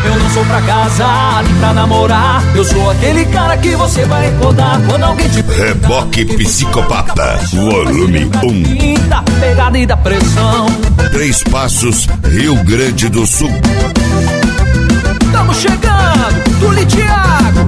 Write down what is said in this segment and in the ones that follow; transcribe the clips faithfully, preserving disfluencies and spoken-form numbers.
Eu não sou pra casar, nem pra namorar. Eu sou aquele cara que você vai recordar quando alguém te perguntar. Reboque Psicopata, volume um. Da pegada e da pressão. Três Passos, Rio Grande do Sul. Estamos chegando, Tule Thiago.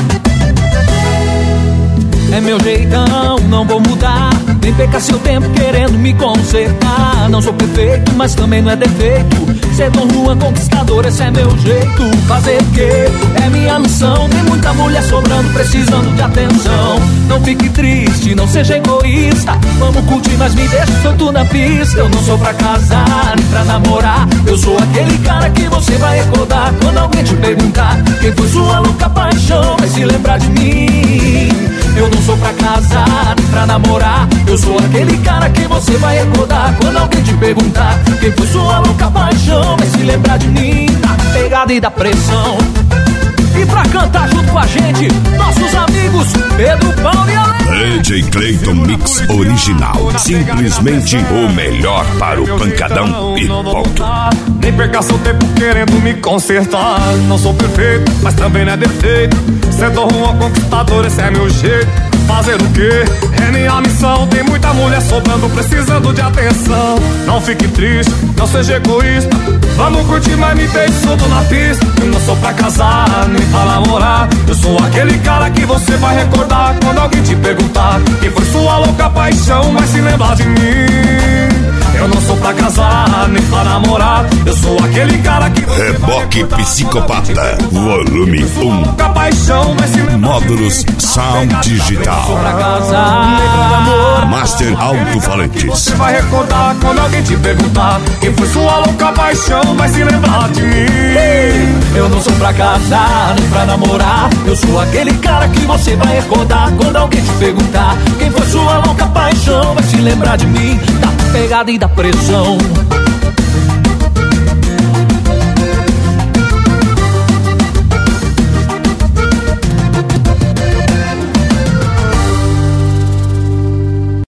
É meu jeitão, não vou mudar. Nem perca seu tempo querendo me consertar. Não sou perfeito, mas também não é defeito. Ser Dom Juan conquistador, esse é meu jeito. Fazer o quê? É minha missão. Tem muita mulher sobrando, precisando de atenção. Não fique triste, não seja egoísta. Vamos curtir, mas me deixa solto na pista. Eu não sou pra casar, nem pra namorar. Eu sou aquele cara que você vai recordar quando alguém te perguntar quem foi sua louca paixão. Vai se lembrar de mim. Eu não sou pra casar, nem pra namorar. Eu sou aquele cara que você vai recordar quando alguém te perguntar quem foi sua louca paixão. Vai se lembrar de mim, da pegada e da pressão. E pra cantar junto com a gente, nossos amigos Pedro, Paulo e Alex. D J Clayton Mix Original. Simplesmente o melhor para o pancadão e ponto. Nem perca seu tempo querendo me consertar. Não sou perfeito, mas também não é defeito. Ser Dom Juan conquistador, esse é meu jeito. Fazer o quê? É minha missão. Tem muita mulher sobrando, precisando de atenção. Não fique triste, não seja egoísta. Vamos curtir, mas me deixe solto na pista. Eu não sou pra casar, nem pra namorar. Eu sou aquele cara que você vai recordar quando alguém te perguntar quem foi sua louca paixão. Mas se lembrar de mim. Eu não sou pra casar, nem pra namorar. Eu sou aquele cara que você Reboque Psicopata, volume um. Paixão, Módulos Sound Digital. Pra casar, Master Alto-Falantes. Você vai recordar quando alguém te perguntar quem foi sua louca paixão. Vai se lembrar de mim. eu não sou pra casar, nem pra namorar. Eu sou aquele cara que você vai recordar quando alguém te perguntar quem foi sua louca paixão. Vai se lembrar de mim, da pegada e da pressão.